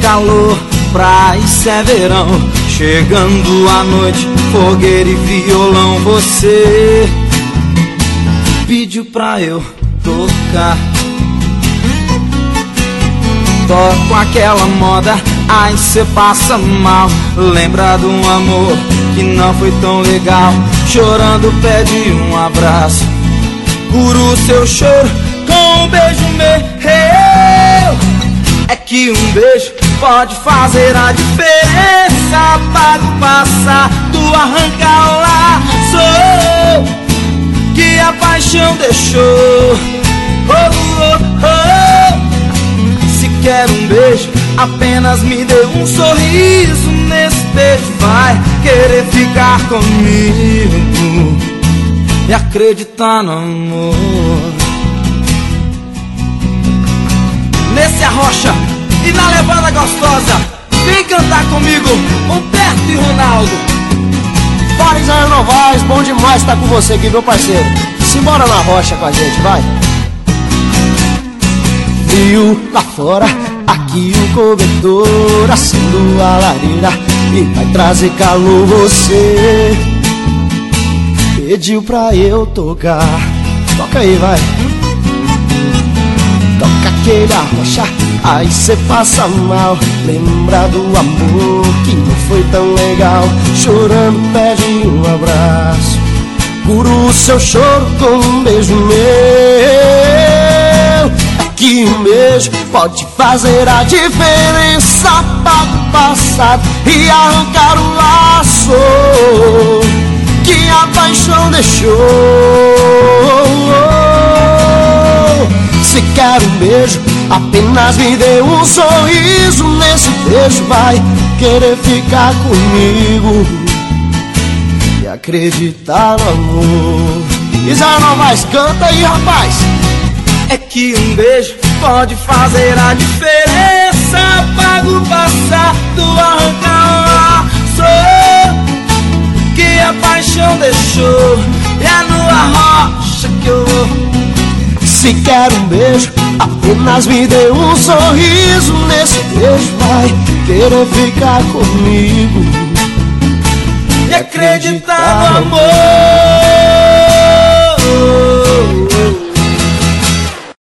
calor, pra isso é verão. Chegando à noite, fogueira e violão. Você pediu pra eu tocar, toco aquela moda, aí cê passa mal. Lembra de um amor que não foi tão legal. Chorando pede um abraço, cura o seu choro com um beijo meu. É que um beijo pode fazer a diferença. Apaga o passado, arranca o laço que a paixão deixou. Se quer um beijo, apenas me dê um sorriso. Nesse beijo vai querer ficar comigo e acreditar no amor. Nesse Arrocha e na levada gostosa, vem cantar comigo, Humberto e Ronaldo. Bora, Isaías Novaes, bom demais estar com você aqui, meu parceiro. Simbora na rocha com a gente, vai. Frio lá fora, aqui o cobertor, acendo a lareira e vai trazer calor. Você pediu pra eu tocar, toca aí, vai. Toca aquele Arrocha, aí cê passa mal. Lembra do amor que não foi tão legal. Chorando pede um abraço, cura o seu choro com um beijo meu. É que um beijo pode fazer a diferença. Apaga o passado e arrancar o laço que a paixão deixou. Se quer um beijo, apenas me dê um sorriso. Nesse beijo vai querer ficar comigo e acreditar no amor. Isaías Novaes, canta aí, rapaz. É que um beijo pode fazer a diferença. Apaga o passado, arranca o laço que a paixão deixou. E é no Arrocha que eu vou. Se quer um beijo, apenas me dê um sorriso. Nesse beijo vai querer ficar comigo e acreditar no amor.